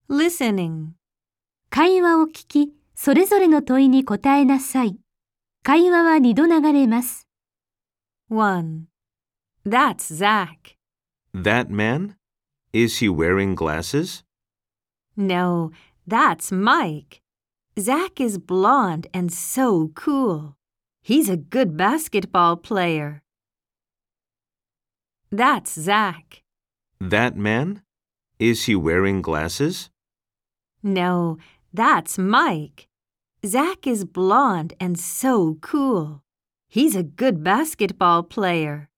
Listening. 会話を聞き、それぞれの問いに答えなさい。会話は2度流れます。 1. That's Zach. That man? Is he wearing glasses? No, that's Mike. Zach is blonde and so cool. He's a good basketball player. That's Zach. That man? Is he wearing glasses? No, that's Mike. Zach is blonde and so cool. He's a good basketball player.